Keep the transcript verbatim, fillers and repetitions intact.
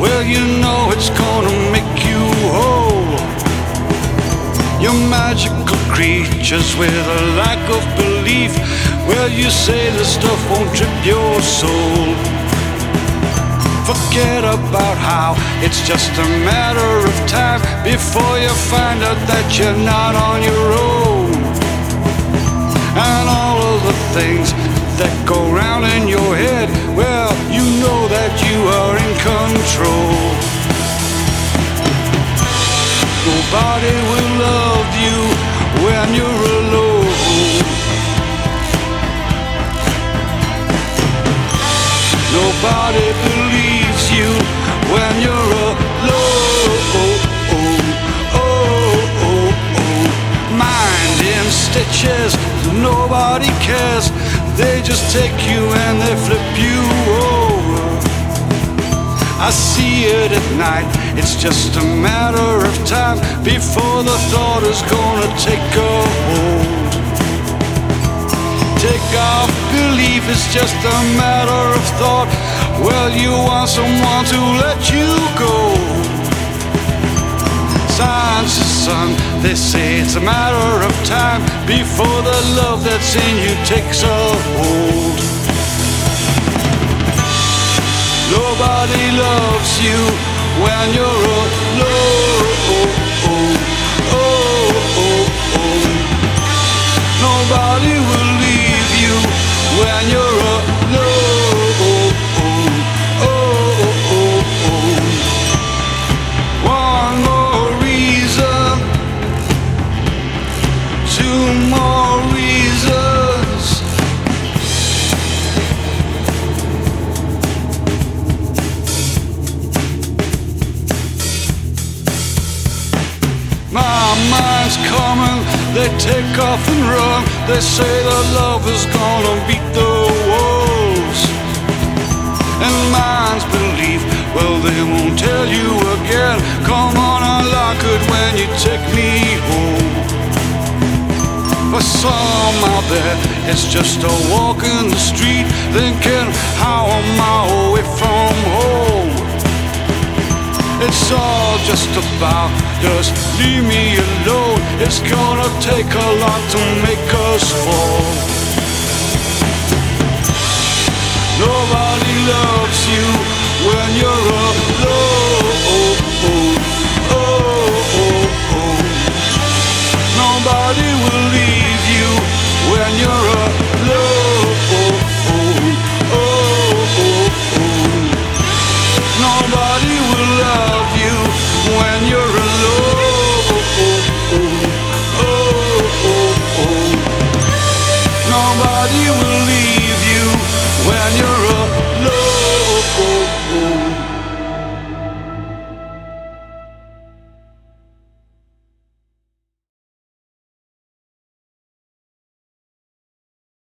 well, you know it's gonna make you whole. You're magical creatures with a lack of belief. Well, you say the stuff won't trip your soul. Forget about how it's just a matter of time before you find out that you're not on your own. And all of the things that go round in your head, well, you know that you are in control. Nobody will love you when you're alone. Nobody believes you when you're alone. Oh, oh, oh. Mind in stitches, nobody cares. They just take you and they flip you over. I see it at night, it's just a matter of time before the thought is gonna take a hold. Take off belief, it's just a matter of thought. Well, you want someone to let you go. Science is son, they say it's a matter of time before the love that's in you takes a hold. Nobody loves you when you're alone. Oh, oh, oh. Nobody will leave you when you're alone. Oh, oh, oh. One more reason, two more reasons. My mind's coming, they take off and run. They say that love is gonna beat the wolves. And mind's belief, well, they won't tell you again. Come on, I like it when you take me home. For some out there, it's just a walk in the street, thinking, how am I away from home? It's all just about, just leave me alone. It's gonna take a lot to make us